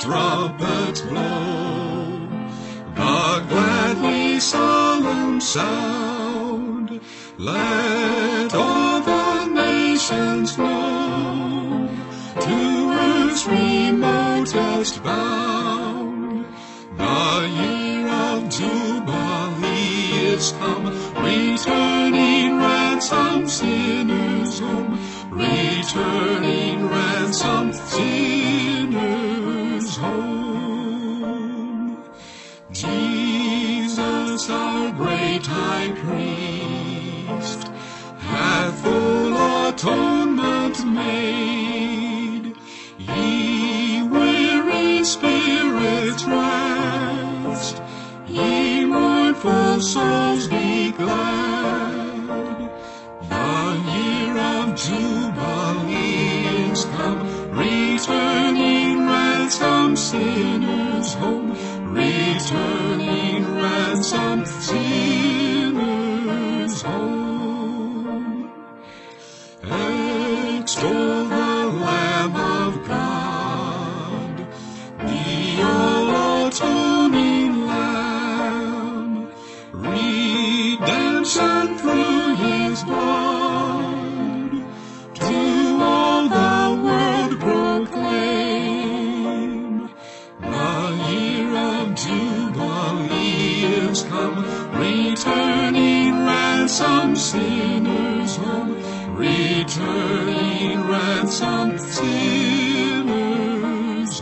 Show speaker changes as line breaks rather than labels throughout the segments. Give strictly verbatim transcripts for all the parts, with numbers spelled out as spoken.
trumpets blow, the gladly solemn sound. Let all the nations know, to earth's remotest bound, the year of Jubilee is come, returning ransomed sinners home, returning ransomed sinners home. Jesus, our great high priest, hath full atonement made. Ye weary spirits rest, ye mournful souls be glad. The year of Jubilee is come, returning ransomed sinners home, returning ransomed sinners home. Extol the Lamb of God, the all-atoning Lamb, redemption through his blood, to all the world proclaim. The year of Jubilee is come, returning ransomed sinners home, returning ransomed sinners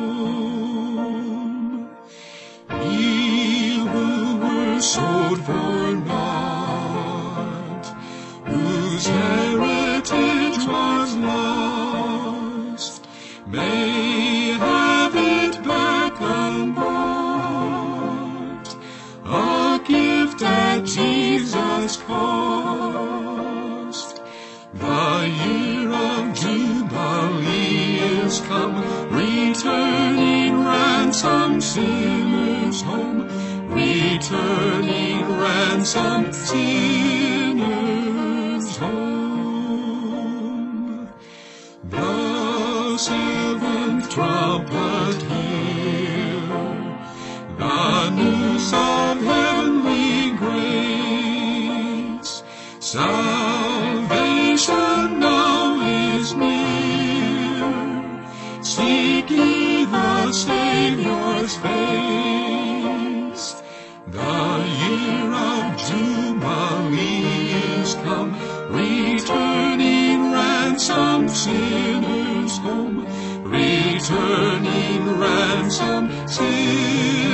home. Ye who were sold for naught, whose heritage was lost, may have it back unbought, a gift at Jesus' cost. The year of Jubilee is come, returning ransomed sinners home, returning ransomed sinners home. The seventh trumpet hear, the news of heavenly grace. Salvation now is near, seek ye the Saviour's face. The year of Jubilee is come, returning ransomed sinners home, returning ransomed sinners